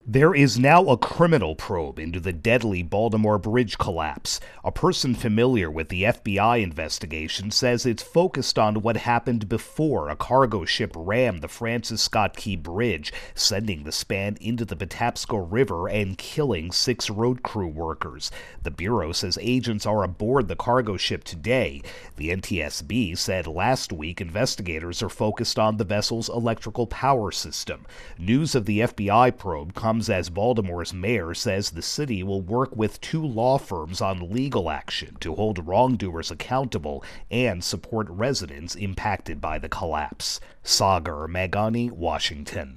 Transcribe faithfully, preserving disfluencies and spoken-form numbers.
There is now a criminal probe into the deadly Baltimore bridge collapse. A person familiar with the F B I investigation says it's focused on what happened before a cargo ship rammed the Francis Scott Key Bridge, sending the span into the Patapsco River and killing six road crew workers. The Bureau says agents are aboard the cargo ship today. The N T S B said last week investigators are focused on the vessel's electrical power system. News of the F B I probe comes as Baltimore's mayor says the city will work with two law firms on legal action to hold wrongdoers accountable and support residents impacted by the collapse. Sagar Meghani, Washington.